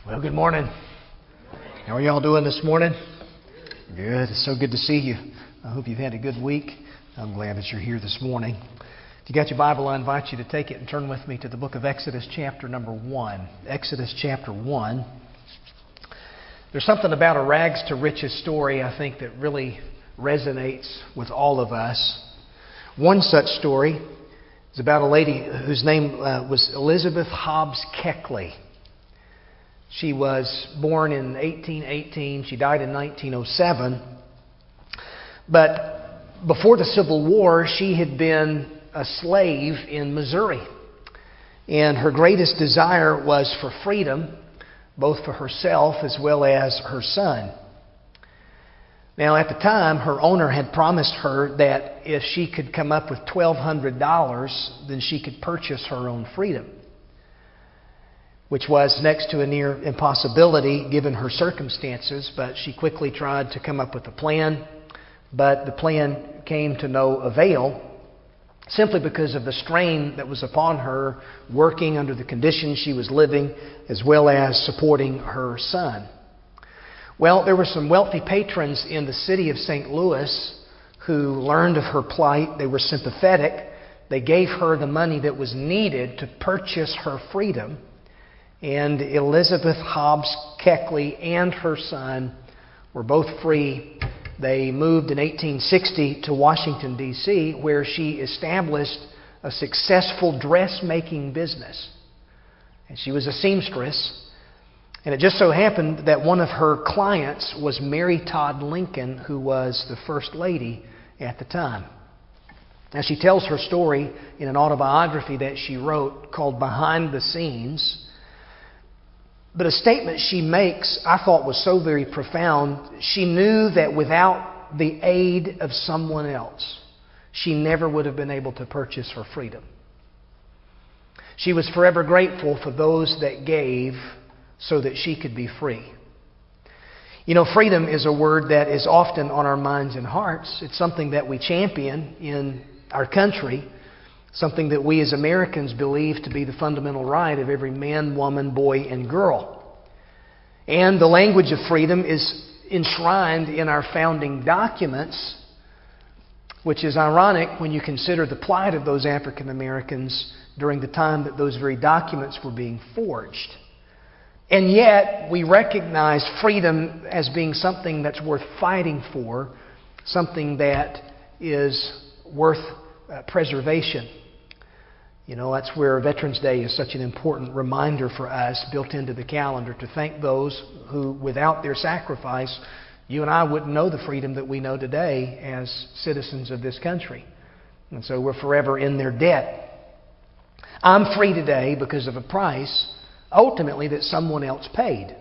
Well, good morning. How are y'all doing this morning? Good. It's so good to see you. I hope you've had a good week. I'm glad that you're here this morning. If you got your Bible, I invite you to take it and turn with me to the book of Exodus chapter number 1. Exodus chapter 1. There's something about a rags to riches story, I think, that really resonates with all of us. One such story is about a lady whose name was Elizabeth Hobbs Keckley. She was born in 1818. She died in 1907. But before the Civil War, she had been a slave in Missouri. And her greatest desire was for freedom, both for herself as well as her son. Now, at the time, her owner had promised her that if she could come up with $1,200, then she could purchase her own freedom, which was next to a near impossibility given her circumstances. But she quickly tried to come up with a plan, but the plan came to no avail, simply because of the strain that was upon her working under the conditions she was living, as well as supporting her son. Well, there were some wealthy patrons in the city of St. Louis who learned of her plight. They were sympathetic. They gave her the money that was needed to purchase her freedom. And Elizabeth Hobbs Keckley and her son were both free. They moved in 1860 to Washington, D.C., where she established a successful dressmaking business. And she was a seamstress. And it just so happened that one of her clients was Mary Todd Lincoln, who was the First Lady at the time. Now, she tells her story in an autobiography that she wrote called Behind the Scenes. But a statement she makes, I thought, was so very profound. She knew that without the aid of someone else, she never would have been able to purchase her freedom. She was forever grateful for those that gave so that she could be free. You know, freedom is a word that is often on our minds and hearts. It's something that we champion in our country. Something that we as Americans believe to be the fundamental right of every man, woman, boy, and girl. And the language of freedom is enshrined in our founding documents, which is ironic when you consider the plight of those African Americans during the time that those very documents were being forged. And yet, we recognize freedom as being something that's worth fighting for, something that is worth preservation. You know, that's where Veterans Day is such an important reminder for us, built into the calendar, to thank those who, without their sacrifice, you and I wouldn't know the freedom that we know today as citizens of this country. And so we're forever in their debt. I'm free today because of a price, ultimately, that someone else paid.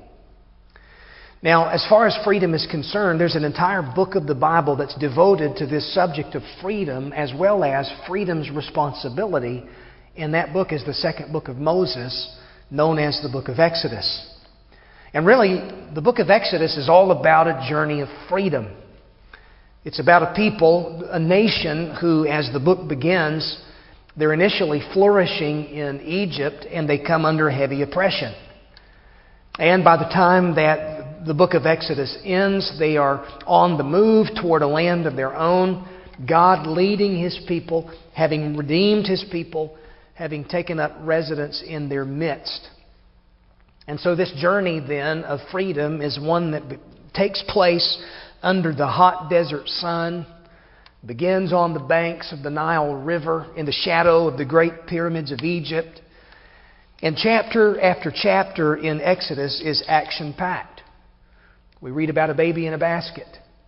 Now, as far as freedom is concerned, there's an entire book of the Bible that's devoted to this subject of freedom, as well as freedom's responsibility. And that book is the second book of Moses, known as the book of Exodus. And really, the book of Exodus is all about a journey of freedom. It's about a people, a nation who, as the book begins, they're initially flourishing in Egypt, and they come under heavy oppression. And by the time that the book of Exodus ends, they are on the move toward a land of their own, God leading His people, having redeemed His people, having taken up residence in their midst. And so this journey then of freedom is one that takes place under the hot desert sun, begins on the banks of the Nile River in the shadow of the great pyramids of Egypt. And chapter after chapter in Exodus is action-packed. We read about a baby in a basket.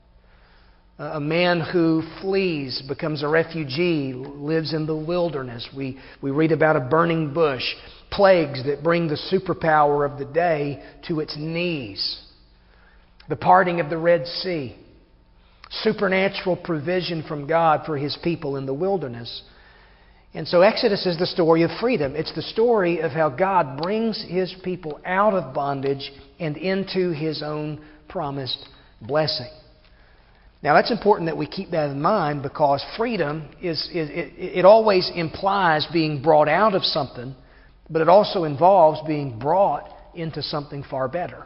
A man who flees, becomes a refugee, lives in the wilderness. We read about a burning bush, plagues that bring the superpower of the day to its knees, the parting of the Red Sea, supernatural provision from God for His people in the wilderness. And so Exodus is the story of freedom. It's the story of how God brings His people out of bondage and into His own promised blessing. Now, that's important that we keep that in mind, because freedom it always implies being brought out of something, but it also involves being brought into something far better.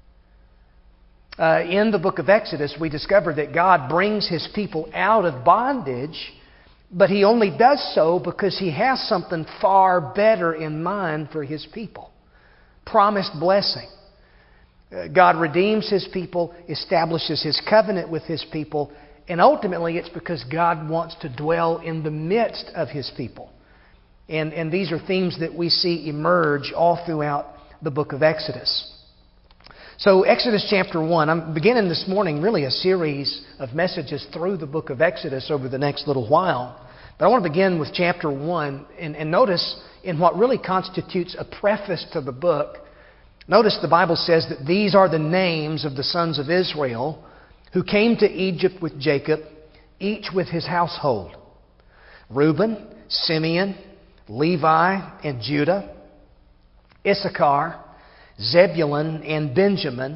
In the book of Exodus, we discover that God brings His people out of bondage, but He only does so because He has something far better in mind for His people. Promised blessing. God redeems His people, establishes His covenant with His people, and ultimately it's because God wants to dwell in the midst of His people. And these are themes that we see emerge all throughout the book of Exodus. So Exodus chapter 1, I'm beginning this morning really a series of messages through the book of Exodus over the next little while. But I want to begin with chapter 1 and notice in what really constitutes a preface to the book. Notice the Bible says that these are the names of the sons of Israel who came to Egypt with Jacob, each with his household. Reuben, Simeon, Levi, and Judah, Issachar, Zebulun and Benjamin,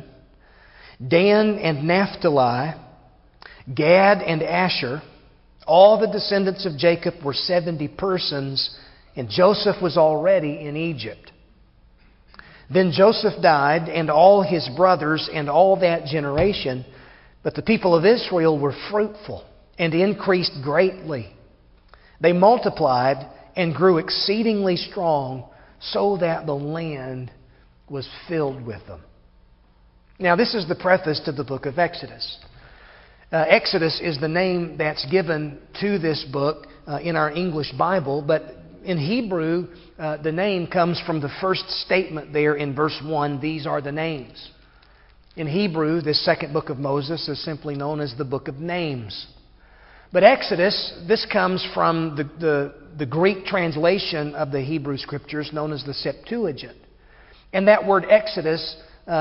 Dan and Naphtali, Gad and Asher. All the descendants of Jacob were 70 persons, and Joseph was already in Egypt. Then Joseph died, and all his brothers, and all that generation. But the people of Israel were fruitful and increased greatly. They multiplied and grew exceedingly strong, so that the land was filled with them. Now, this is the preface to the book of Exodus. Exodus is the name that's given to this book in our English Bible, but in Hebrew, the name comes from the first statement there in verse 1, these are the names. In Hebrew, this second book of Moses is simply known as the book of names. But Exodus, this comes from the Greek translation of the Hebrew Scriptures known as the Septuagint. And that word Exodus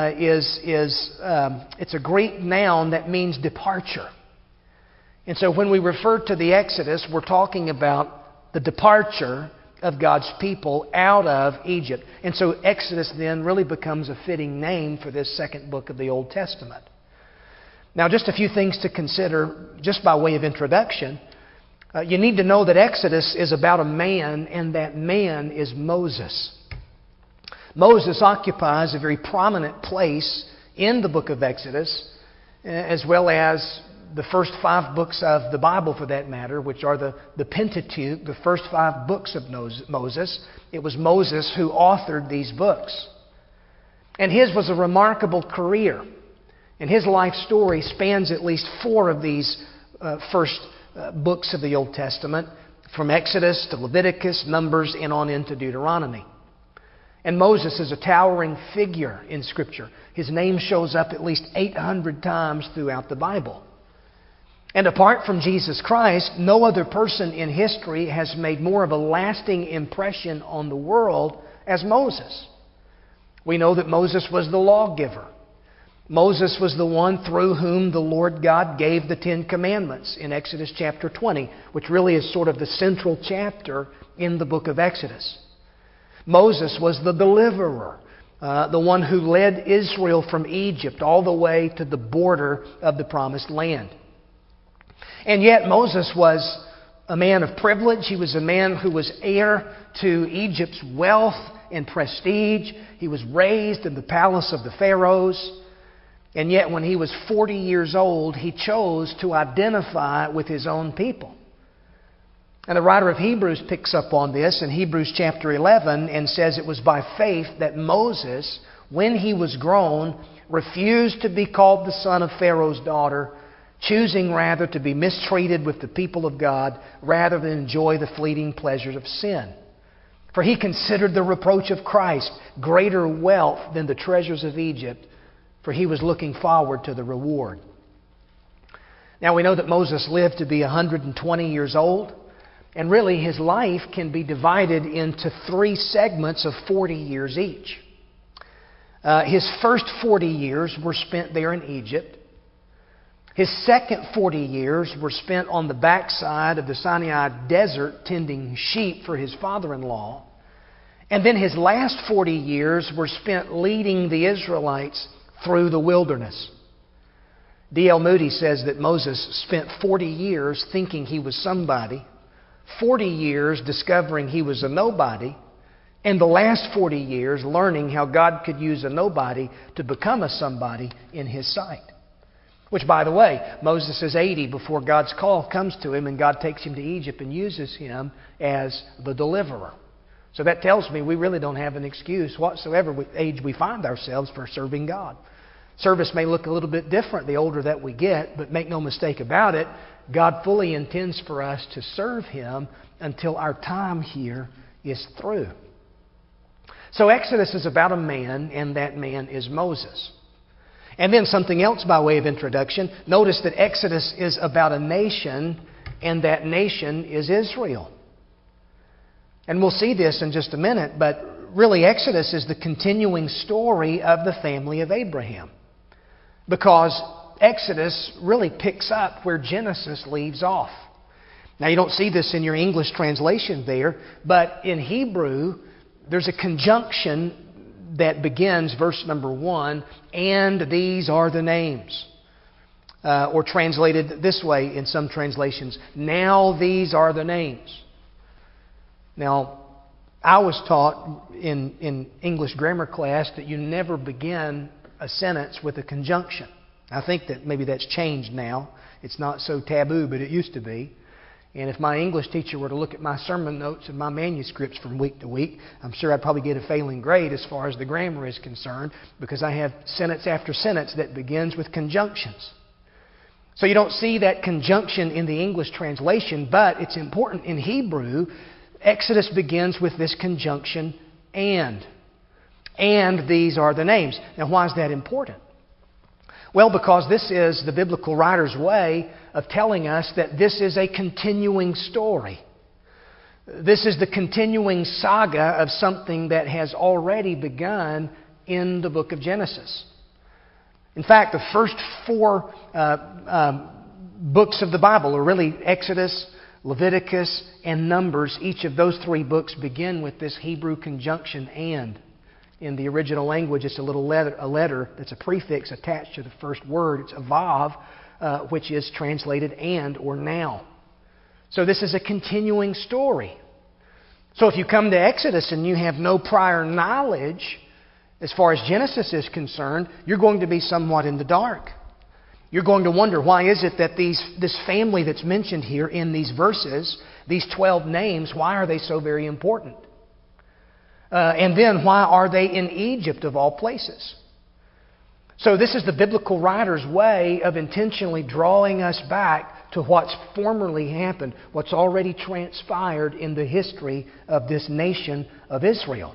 it's a Greek noun that means departure. And so when we refer to the Exodus, we're talking about the departure of God's people out of Egypt. And so Exodus then really becomes a fitting name for this second book of the Old Testament. Now, just a few things to consider just by way of introduction. You need to know that Exodus is about a man, and that man is Moses. Moses occupies a very prominent place in the book of Exodus, as well as the first 5 books of the Bible, for that matter, which are the Pentateuch, the first 5 books of Moses. It was Moses who authored these books. And his was a remarkable career. And his life story spans at least 4 of these first books of the Old Testament, from Exodus to Leviticus, Numbers, and on into Deuteronomy. And Moses is a towering figure in Scripture. His name shows up at least 800 times throughout the Bible. And apart from Jesus Christ, no other person in history has made more of a lasting impression on the world as Moses. We know that Moses was the lawgiver. Moses was the one through whom the Lord God gave the 10 Commandments in Exodus chapter 20, which really is sort of the central chapter in the book of Exodus. Moses was the deliverer, the one who led Israel from Egypt all the way to the border of the Promised Land. And yet Moses was a man of privilege. He was a man who was heir to Egypt's wealth and prestige. He was raised in the palace of the pharaohs. And yet when he was 40 years old, he chose to identify with his own people. And the writer of Hebrews picks up on this in Hebrews chapter 11 and says it was by faith that Moses, when he was grown, refused to be called the son of Pharaoh's daughter, choosing rather to be mistreated with the people of God rather than enjoy the fleeting pleasures of sin. For he considered the reproach of Christ greater wealth than the treasures of Egypt, for he was looking forward to the reward. Now we know that Moses lived to be 120 years old. And really, his life can be divided into 3 segments of 40 years each. His first 40 years were spent there in Egypt. His second 40 years were spent on the backside of the Sinai desert tending sheep for his father-in-law. And then his last 40 years were spent leading the Israelites through the wilderness. D.L. Moody says that Moses spent 40 years thinking he was somebody, 40 years discovering he was a nobody, And the last 40 years learning how God could use a nobody to become a somebody in His sight. Which, by the way, Moses is 80 before God's call comes to him and God takes him to Egypt and uses him as the deliverer. So that tells me we really don't have an excuse whatsoever with age we find ourselves for serving God. Service may look a little bit different the older that we get, but make no mistake about it, God fully intends for us to serve Him until our time here is through. So Exodus is about a man, and that man is Moses. And then something else by way of introduction. Notice that Exodus is about a nation, and that nation is Israel. And we'll see this in just a minute, but really Exodus is the continuing story of the family of Abraham. Because Exodus really picks up where Genesis leaves off. Now you don't see this in your English translation there, but in Hebrew there's a conjunction that begins verse number 1, and these are the names. Or translated this way in some translations, now these are the names. Now, I was taught in English grammar class that you never begin a sentence with a conjunction. I think that maybe that's changed now. It's not so taboo, but it used to be. And if my English teacher were to look at my sermon notes and my manuscripts from week to week, I'm sure I'd probably get a failing grade as far as the grammar is concerned, because I have sentence after sentence that begins with conjunctions. So you don't see that conjunction in the English translation, but it's important in Hebrew. Exodus begins with this conjunction, and. And these are the names. Now, why is that important? Well, because this is the biblical writer's way of telling us that this is a continuing story. This is the continuing saga of something that has already begun in the book of Genesis. In fact, the first 4 books of the Bible are really Exodus, Leviticus, and Numbers. Each of those 3 books begin with this Hebrew conjunction, and. In the original language, it's a letter that's a prefix attached to the first word. It's a vav, which is translated and or now. So this is a continuing story. So if you come to Exodus and you have no prior knowledge as far as Genesis is concerned, you're going to be somewhat in the dark. You're going to wonder, why is it that this family that's mentioned here in these verses, these 12 names, why are they so very important? And then, why are they in Egypt of all places? So this is the biblical writer's way of intentionally drawing us back to what's formerly happened, what's already transpired in the history of this nation of Israel.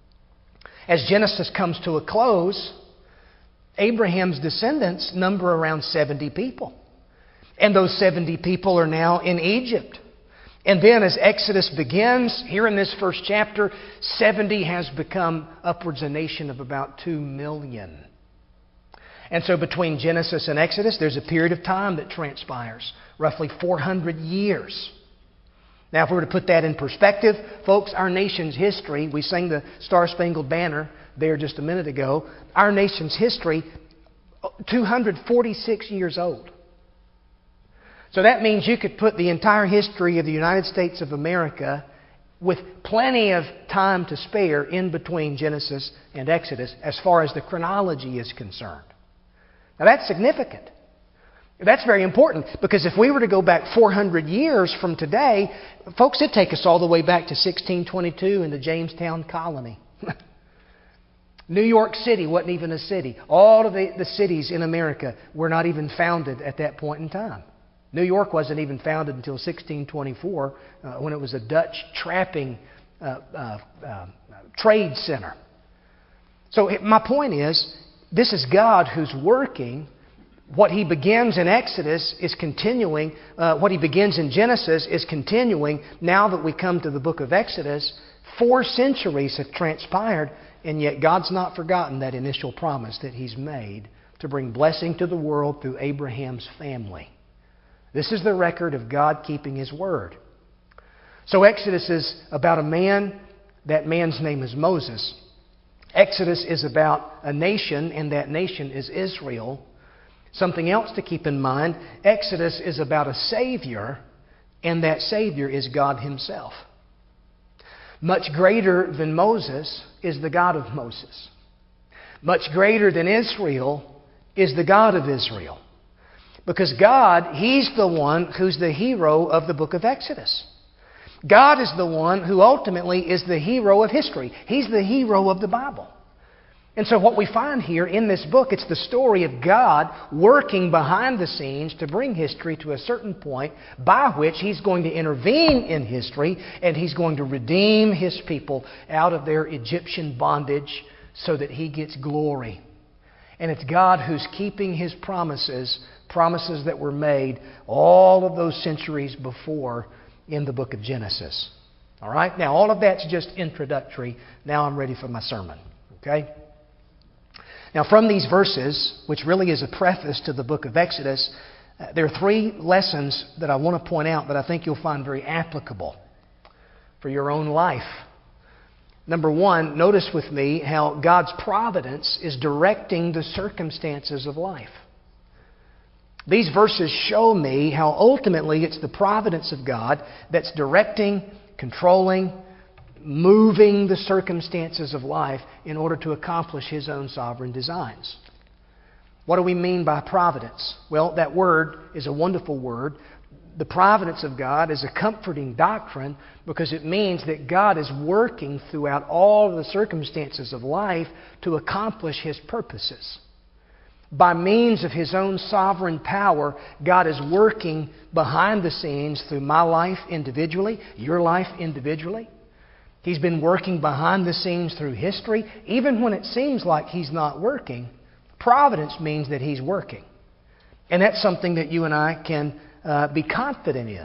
As Genesis comes to a close, Abraham's descendants number around 70 people. And those 70 people are now in Egypt. And then as Exodus begins, here in this first chapter, 70 has become upwards a nation of about 2 million. And so between Genesis and Exodus, there's a period of time that transpires, roughly 400 years. Now, if we were to put that in perspective, folks, our nation's history, we sang the Star-Spangled Banner there just a minute ago, our nation's history, 246 years old. So that means you could put the entire history of the United States of America with plenty of time to spare in between Genesis and Exodus as far as the chronology is concerned. Now that's significant. That's very important, because if we were to go back 400 years from today, folks, it'd take us all the way back to 1622 in the Jamestown colony. New York City wasn't even a city. All of the cities in America were not even founded at that point in time. New York wasn't even founded until 1624 when it was a Dutch trapping trade center. So my point is, this is God who's working. What He begins in Exodus is continuing. What He begins in Genesis is continuing. Now that we come to the book of Exodus, 4 centuries have transpired, and yet God's not forgotten that initial promise that He's made to bring blessing to the world through Abraham's family. This is the record of God keeping His word. So Exodus is about a man. That man's name is Moses. Exodus is about a nation, and that nation is Israel. Something else to keep in mind, Exodus is about a Savior, and that Savior is God Himself. Much greater than Moses is the God of Moses. Much greater than Israel is the God of Israel. Because God, He's the one who's the hero of the book of Exodus. God is the one who ultimately is the hero of history. He's the hero of the Bible. And so what we find here in this book, it's the story of God working behind the scenes to bring history to a certain point by which He's going to intervene in history and He's going to redeem His people out of their Egyptian bondage so that He gets glory. And it's God who's keeping His promises that were made all of those centuries before in the book of Genesis. All right? Now, all of that's just introductory. Now I'm ready for my sermon. Okay? Now, from these verses, which really is a preface to the book of Exodus, there are three lessons that I want to point out that I think you'll find very applicable for your own life. Number one, notice with me how God's providence is directing the circumstances of life. These verses show me how ultimately it's the providence of God that's directing, controlling, moving the circumstances of life in order to accomplish His own sovereign designs. What do we mean by providence? Well, that word is a wonderful word. The providence of God is a comforting doctrine because it means that God is working throughout all the circumstances of life to accomplish His purposes. By means of His own sovereign power, God is working behind the scenes through my life individually, your life individually. He's been working behind the scenes through history. Even when it seems like He's not working, providence means that He's working. And that's something that you and I can be confident in.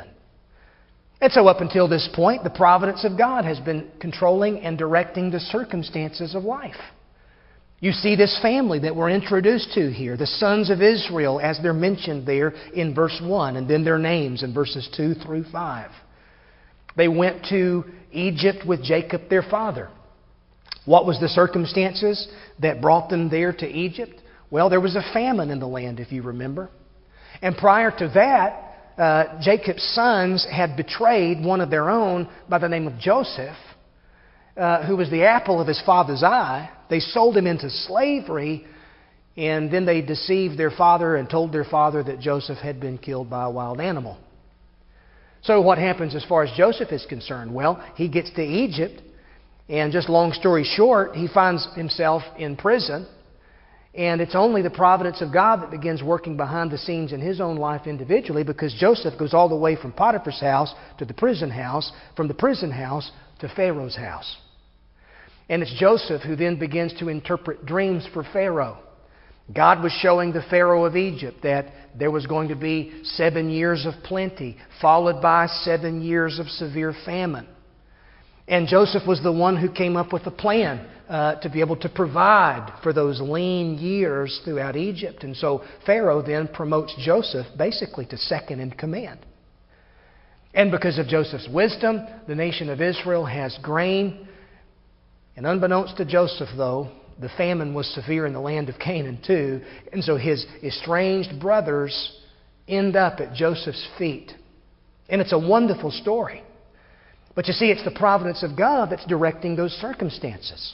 And so up until this point, the providence of God has been controlling and directing the circumstances of life. You see this family that we're introduced to here, the sons of Israel, as they're mentioned there in verse 1, and then their names in verses 2 through 5. They went to Egypt with Jacob, their father. What was the circumstances that brought them there to Egypt? Well, there was a famine in the land, if you remember. And prior to that, Jacob's sons had betrayed one of their own by the name of Joseph, who was the apple of his father's eye. They sold him into slavery, and then they deceived their father and told their father that Joseph had been killed by a wild animal. So what happens as far as Joseph is concerned? Well, he gets to Egypt, and just long story short, he finds himself in prison. And it's only the providence of God that begins working behind the scenes in his own life individually, because Joseph goes all the way from Potiphar's house to the prison house, from the prison house to Pharaoh's house. And it's Joseph who then begins to interpret dreams for Pharaoh. God was showing the Pharaoh of Egypt that there was going to be 7 years of plenty, followed by 7 years of severe famine. And Joseph was the one who came up with a plan to be able to provide for those lean years throughout Egypt. And so Pharaoh then promotes Joseph basically to second in command. And because of Joseph's wisdom, the nation of Israel has grain. And unbeknownst to Joseph, though, the famine was severe in the land of Canaan too. And so his estranged brothers end up at Joseph's feet. And it's a wonderful story. But you see, it's the providence of God that's directing those circumstances.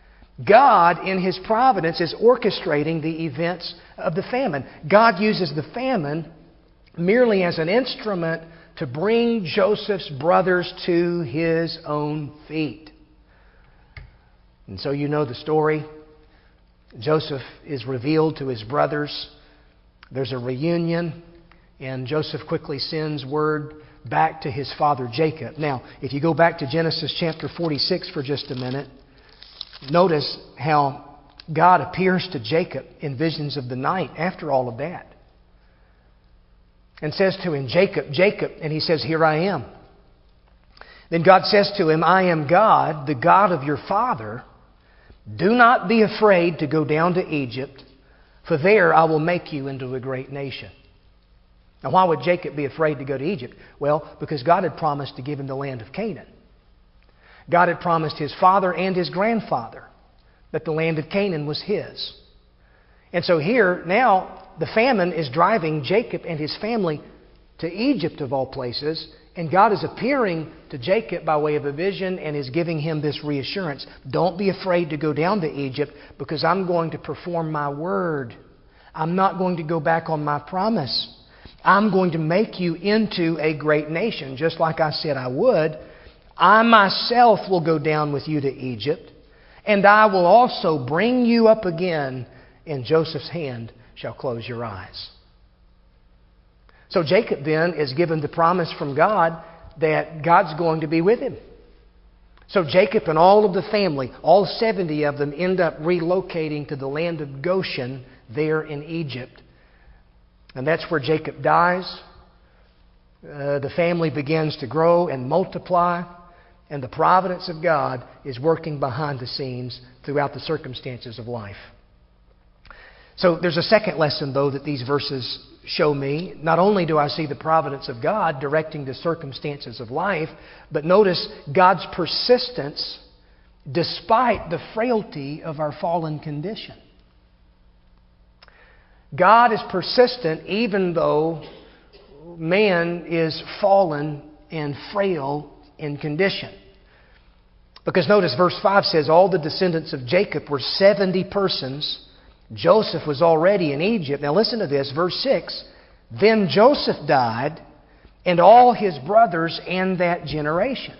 God, in His providence, is orchestrating the events of the famine. God uses the famine merely as an instrument to bring Joseph's brothers to His own feet. And so you know the story. Joseph is revealed to his brothers. There's a reunion, and Joseph quickly sends word back to his father Jacob. Now, if you go back to Genesis chapter 46 for just a minute, notice how God appears to Jacob in visions of the night after all of that. And says to him, Jacob, Jacob, and he says, here I am. Then God says to him, I am God, the God of your father. Do not be afraid to go down to Egypt, for there I will make you into a great nation. Now, why would Jacob be afraid to go to Egypt? Well, because God had promised to give him the land of Canaan. God had promised his father and his grandfather that the land of Canaan was his. And so here, now, the famine is driving Jacob and his family to Egypt of all places, And God is appearing to Jacob by way of a vision and is giving him this reassurance. Don't be afraid to go down to Egypt because I'm going to perform my word. I'm not going to go back on my promise. I'm going to make you into a great nation, just like I said I would. I myself will go down with you to Egypt, and I will also bring you up again, and Joseph's hand shall close your eyes. So Jacob then is given the promise from God that God's going to be with him. So Jacob and all of the family, all 70 of them, end up relocating to the land of Goshen there in Egypt. And that's where Jacob dies. The family begins to grow and multiply. And the providence of God is working behind the scenes throughout the circumstances of life. So there's a second lesson, though, that these verses show me. Not only do I see the providence of God directing the circumstances of life, but notice God's persistence despite the frailty of our fallen condition. God is persistent even though man is fallen and frail in condition. Because notice verse 5 says all the descendants of Jacob were 70 persons. Joseph was already in Egypt. Now listen to this, verse 6. Then Joseph died, and all his brothers and that generation.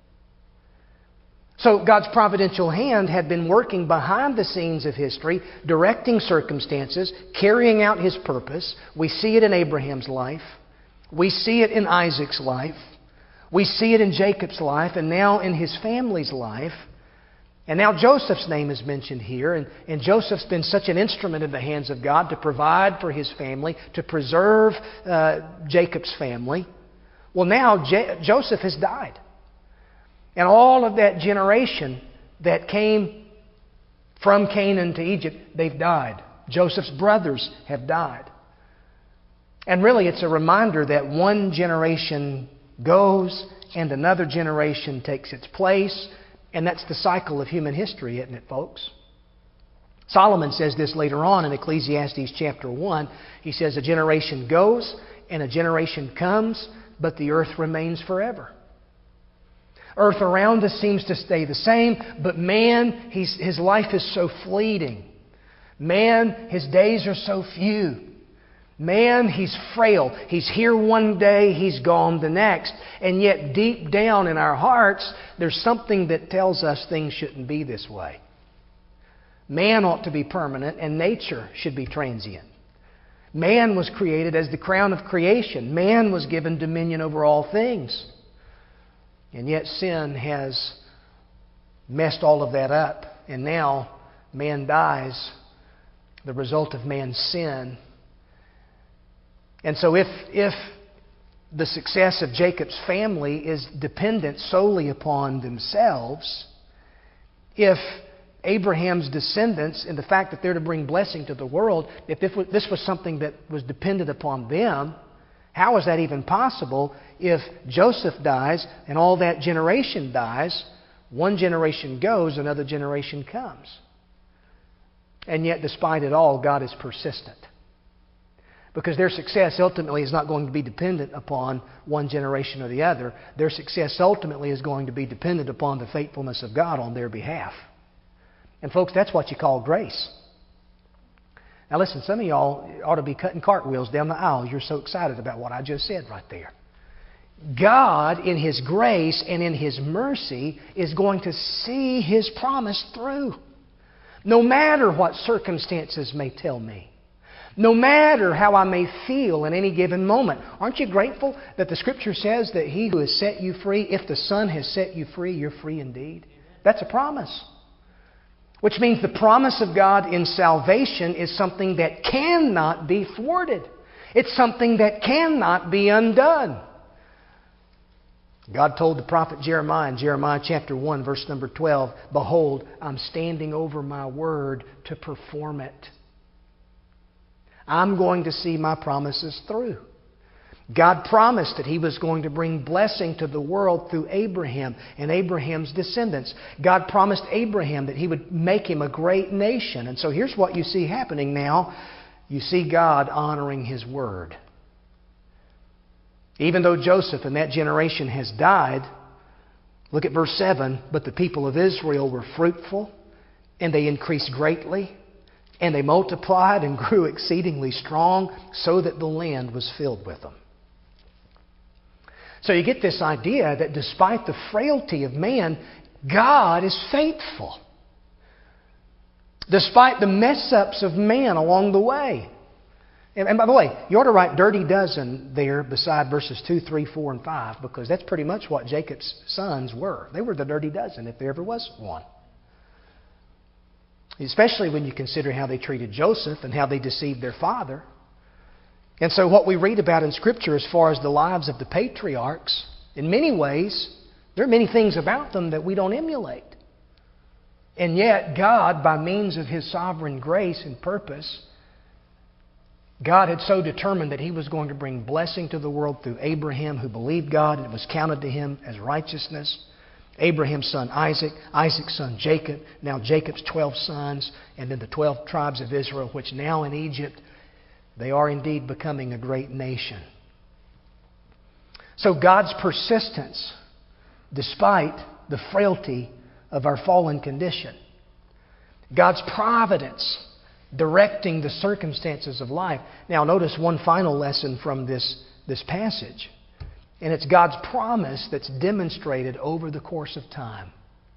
So God's providential hand had been working behind the scenes of history, directing circumstances, carrying out His purpose. We see it in Abraham's life. We see it in Isaac's life. We see it in Jacob's life, and now in his family's life. And now Joseph's name is mentioned here, and Joseph's been such an instrument in the hands of God to provide for his family, to preserve Jacob's family. Well, now Joseph has died. And all of that generation that came from Canaan to Egypt, they've died. Joseph's brothers have died. And really it's a reminder that one generation goes and another generation takes its place. And that's the cycle of human history, isn't it, folks? Solomon says this later on in Ecclesiastes chapter 1. He says, a generation goes and a generation comes, but the earth remains forever. Earth around us seems to stay the same, but man, his life is so fleeting. Man, his days are so few. Man, he's frail. He's here one day, he's gone the next. And yet deep down in our hearts, there's something that tells us things shouldn't be this way. Man ought to be permanent and nature should be transient. Man was created as the crown of creation. Man was given dominion over all things. And yet sin has messed all of that up. And now man dies, the result of man's sin. And so if the success of Jacob's family is dependent solely upon themselves, if Abraham's descendants and the fact that they're to bring blessing to the world, if this was something that was dependent upon them, how is that even possible if Joseph dies and all that generation dies? One generation goes, another generation comes. And yet, despite it all, God is persistent. Because their success ultimately is not going to be dependent upon one generation or the other. Their success ultimately is going to be dependent upon the faithfulness of God on their behalf. And folks, that's what you call grace. Now listen, some of y'all ought to be cutting cartwheels down the aisle. You're so excited about what I just said right there. God, in His grace and in His mercy, is going to see His promise through. No matter what circumstances may tell me. No matter how I may feel in any given moment. Aren't you grateful that the Scripture says that He who has set you free, if the Son has set you free, you're free indeed? That's a promise. Which means the promise of God in salvation is something that cannot be thwarted. It's something that cannot be undone. God told the prophet Jeremiah in Jeremiah chapter 1, verse number 12, Behold, I'm standing over my word to perform it. I'm going to see my promises through. God promised that He was going to bring blessing to the world through Abraham and Abraham's descendants. God promised Abraham that He would make him a great nation. And so here's what you see happening now. You see God honoring His word. Even though Joseph and that generation has died, look at verse 7, but the people of Israel were fruitful, and they increased greatly, and they multiplied and grew exceedingly strong, so that the land was filled with them. So you get this idea that despite the frailty of man, God is faithful. Despite the mess-ups of man along the way. And by the way, you ought to write dirty dozen there beside verses 2, 3, 4, and 5, because that's pretty much what Jacob's sons were. They were the dirty dozen, if there ever was one. Especially when you consider how they treated Joseph and how they deceived their father. And so what we read about in Scripture as far as the lives of the patriarchs, in many ways, there are many things about them that we don't emulate. And yet, God, by means of His sovereign grace and purpose, God had so determined that He was going to bring blessing to the world through Abraham, who believed God, and it was counted to him as righteousness. Abraham's son Isaac, Isaac's son Jacob, now Jacob's 12 sons, and then the 12 tribes of Israel, which now in Egypt, they are indeed becoming a great nation. So God's persistence, despite the frailty of our fallen condition, God's providence directing the circumstances of life. Now notice one final lesson from this passage. And it's God's promise that's demonstrated over the course of time.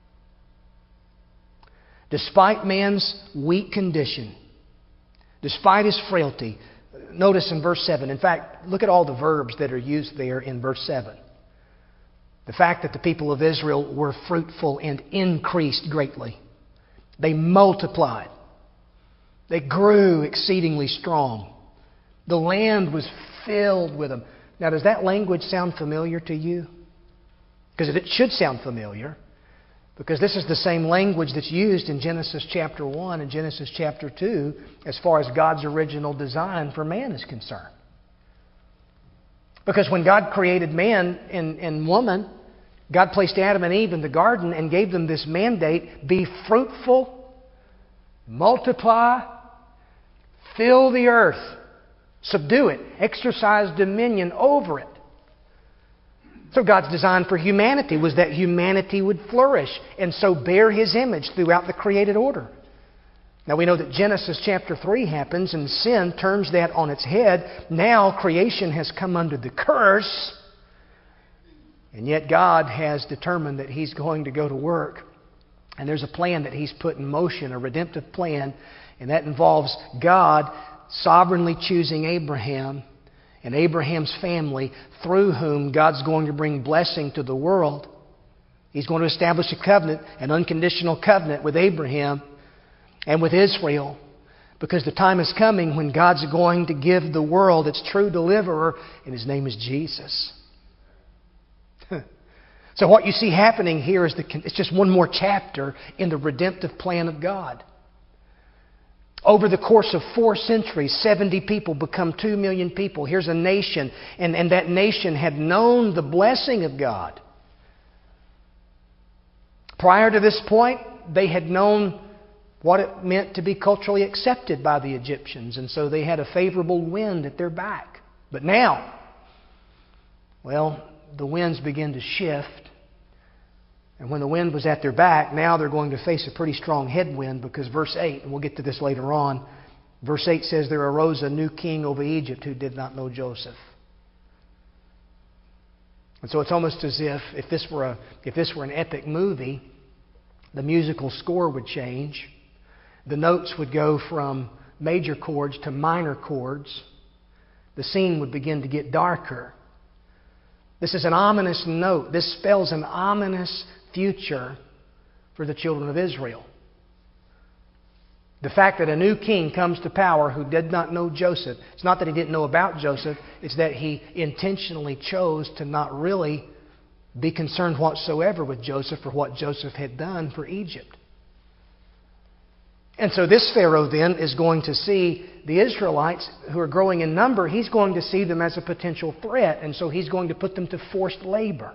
Despite man's weak condition, despite his frailty, notice in verse 7. In fact, look at all the verbs that are used there in verse 7. The fact that the people of Israel were fruitful and increased greatly. They multiplied. They grew exceedingly strong. The land was filled with them. Now, does that language sound familiar to you? Because it should sound familiar. Because this is the same language that's used in Genesis chapter 1 and Genesis chapter 2 as far as God's original design for man is concerned. Because when God created man and woman, God placed Adam and Eve in the garden and gave them this mandate: be fruitful, multiply, fill the earth, subdue it, exercise dominion over it. So God's design for humanity was that humanity would flourish and so bear His image throughout the created order. Now we know that Genesis chapter 3 happens and sin turns that on its head. Now creation has come under the curse. And yet God has determined that He's going to go to work. And there's a plan that He's put in motion, a redemptive plan. And that involves God sovereignly choosing Abraham and Abraham's family, through whom God's going to bring blessing to the world. He's going to establish a covenant, an unconditional covenant with Abraham and with Israel. Because the time is coming when God's going to give the world its true deliverer, and His name is Jesus. So what you see happening here is it's just one more chapter in the redemptive plan of God. Over the course of 4 centuries, 70 people become 2 million people. Here's a nation, and that nation had known the blessing of God. Prior to this point, they had known what it meant to be culturally accepted by the Egyptians, and so they had a favorable wind at their back. But now, well, the winds begin to shift. And when the wind was at their back, now they're going to face a pretty strong headwind, because verse 8, and we'll get to this later on, verse 8 says, there arose a new king over Egypt who did not know Joseph. And so it's almost as if this were an epic movie, the musical score would change. The notes would go from major chords to minor chords. The scene would begin to get darker. This is an ominous note. This spells an ominous future for the children of Israel. The fact that a new king comes to power who did not know Joseph. It's not that he didn't know about Joseph. It's that he intentionally chose to not really be concerned whatsoever with Joseph or what Joseph had done for Egypt. And so this Pharaoh then is going to see the Israelites who are growing in number, he's going to see them as a potential threat. And so he's going to put them to forced labor.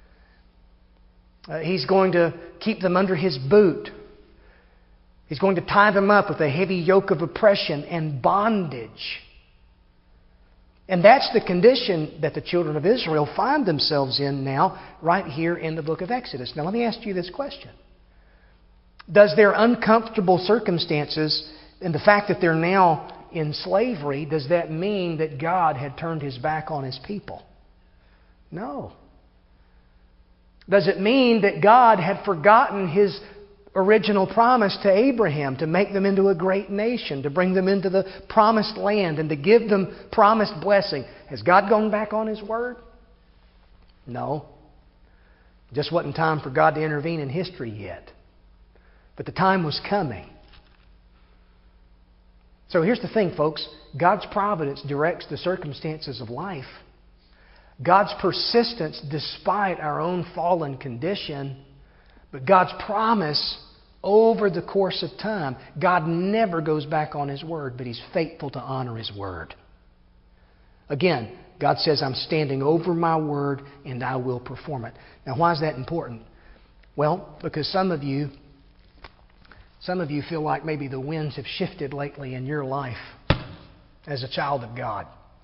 He's going to keep them under his boot. He's going to tie them up with a heavy yoke of oppression and bondage. And that's the condition that the children of Israel find themselves in now, right here in the book of Exodus. Now let me ask you this question. Does their uncomfortable circumstances and the fact that they're now in slavery, does that mean that God had turned His back on His people? No. Does it mean that God had forgotten His original promise to Abraham to make them into a great nation, to bring them into the promised land and to give them promised blessing? Has God gone back on His word? No. Just wasn't time for God to intervene in history yet. But the time was coming. So here's the thing, folks. God's providence directs the circumstances of life. God's persistence despite our own fallen condition, but God's promise over the course of time. God never goes back on His word, but He's faithful to honor His word. Again, God says, I'm standing over my word and I will perform it. Now, why is that important? Well, because some of you feel like maybe the winds have shifted lately in your life as a child of God.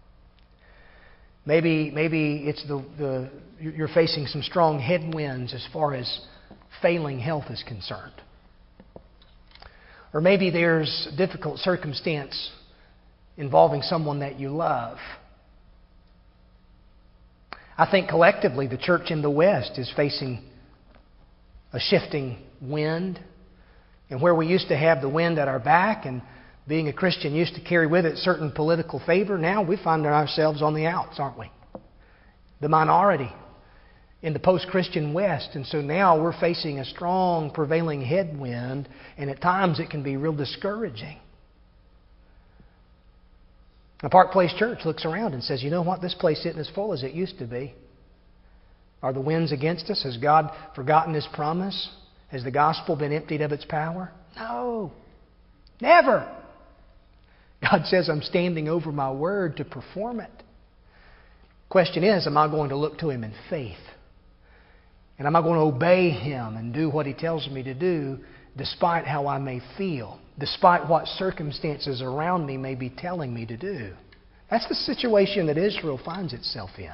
Maybe it's you're facing some strong headwinds as far as failing health is concerned. Or maybe there's a difficult circumstance involving someone that you love. I think collectively the church in the West is facing a shifting wind. And where we used to have the wind at our back and being a Christian used to carry with it certain political favor, now we find ourselves on the outs, aren't we? The minority in the post-Christian West. And so now we're facing a strong prevailing headwind, and at times it can be real discouraging. The Park Place Church looks around and says, you know what, this place isn't as full as it used to be. Are the winds against us? Has God forgotten His promise? Has the gospel been emptied of its power? No. Never. God says, I'm standing over my word to perform it. Question is, am I going to look to Him in faith? And am I going to obey Him and do what He tells me to do despite how I may feel, despite what circumstances around me may be telling me to do? That's the situation that Israel finds itself in.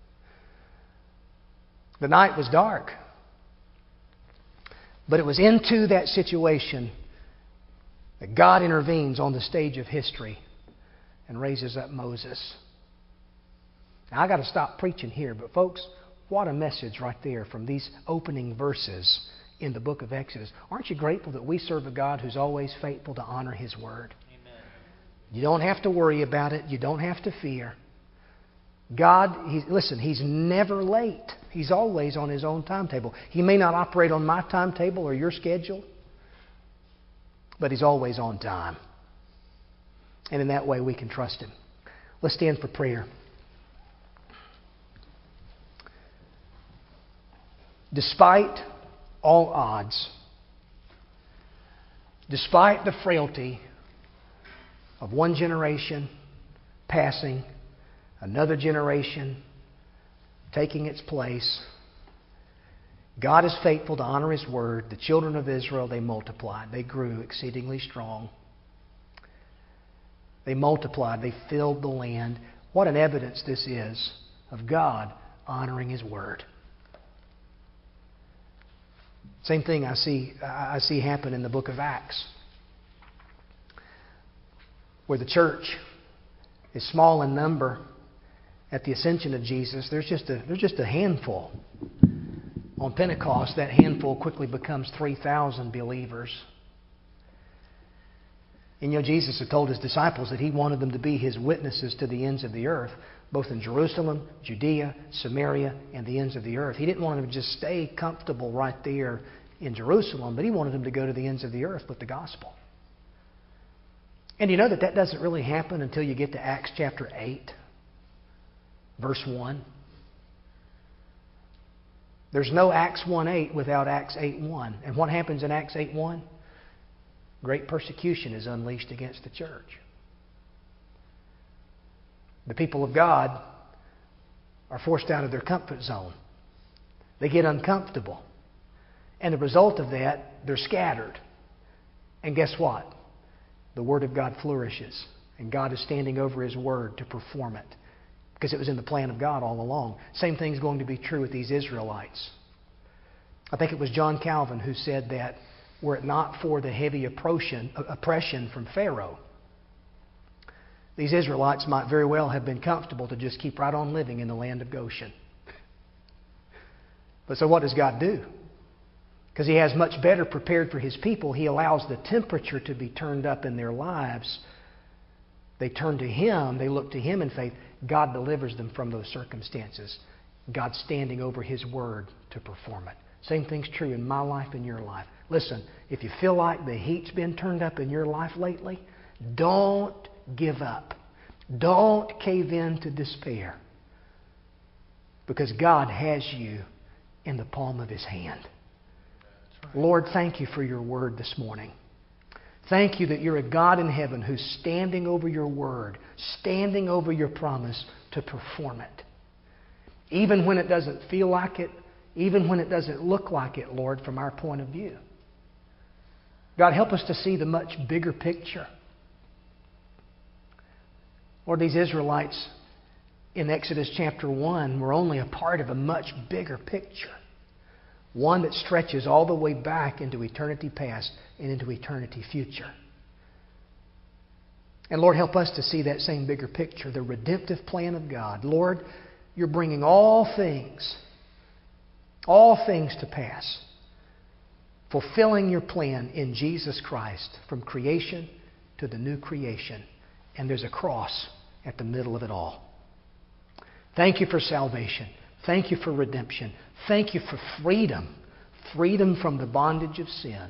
The night was dark. But it was into that situation that God intervenes on the stage of history and raises up Moses. Now, I've got to stop preaching here, but folks, what a message right there from these opening verses in the book of Exodus. Aren't you grateful that we serve a God who's always faithful to honor His word? Amen. You don't have to worry about it. You don't have to fear. God, He's never late. He's always on His own timetable. He may not operate on my timetable or your schedule, but He's always on time. And in that way we can trust Him. Let's stand for prayer. Despite all odds, despite the frailty of one generation passing, another generation taking its place, God is faithful to honor His word. The children of Israel, they multiplied. They grew exceedingly strong. They multiplied. They filled the land. What an evidence this is of God honoring His word. Same thing I see happen in the book of Acts, where the church is small in number. At the ascension of Jesus, there's just a handful. On Pentecost, that handful quickly becomes 3,000 believers. And Jesus had told His disciples that He wanted them to be His witnesses to the ends of the earth, both in Jerusalem, Judea, Samaria, and the ends of the earth. He didn't want them to just stay comfortable right there in Jerusalem, but He wanted them to go to the ends of the earth with the gospel. And you know that doesn't really happen until you get to Acts chapter 8. Verse 1. There's no Acts 1:8 without Acts 8:1. And what happens in Acts 8:1? Great persecution is unleashed against the church. The people of God are forced out of their comfort zone. They get uncomfortable. And the result of that, they're scattered. And guess what? The Word of God flourishes. And God is standing over His Word to perform it. because it was in the plan of God all along. Same thing's going to be true with these Israelites. I think it was John Calvin who said that were it not for the heavy oppression from Pharaoh, these Israelites might very well have been comfortable to just keep right on living in the land of Goshen. But so what does God do? Because He has much better prepared for His people, He allows the temperature to be turned up in their lives. They turn to Him, they look to Him in faith. God delivers them from those circumstances. God's standing over His Word to perform it. Same thing's true in my life and your life. Listen, if you feel like the heat's been turned up in your life lately, don't give up. Don't cave in to despair. Because God has you in the palm of His hand. Right. Lord, thank You for Your Word this morning. Thank You that You're a God in heaven who's standing over Your Word, standing over Your promise to perform it. Even when it doesn't feel like it, even when it doesn't look like it, Lord, from our point of view. God, help us to see the much bigger picture. Lord, these Israelites in Exodus chapter 1 were only a part of a much bigger picture. One that stretches all the way back into eternity past and into eternity future. And Lord, help us to see that same bigger picture, the redemptive plan of God. Lord, You're bringing all things to pass, fulfilling Your plan in Jesus Christ from creation to the new creation. And there's a cross at the middle of it all. Thank You for salvation. Thank You for redemption. Thank You for freedom. Freedom from the bondage of sin.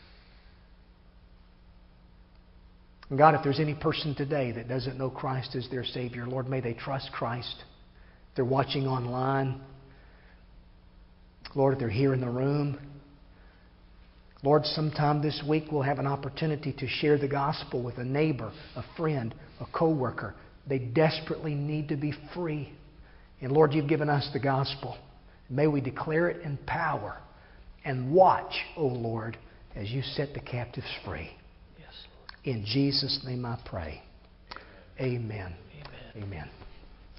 And God, if there's any person today that doesn't know Christ as their Savior, Lord, may they trust Christ. If they're watching online, Lord, if they're here in the room, Lord, sometime this week we'll have an opportunity to share the gospel with a neighbor, a friend, a co-worker. They desperately need to be free. And Lord, You've given us the gospel. May we declare it in power and watch, O Lord, as You set the captives free. Yes, Lord. In Jesus' name I pray. Amen. Amen. Amen.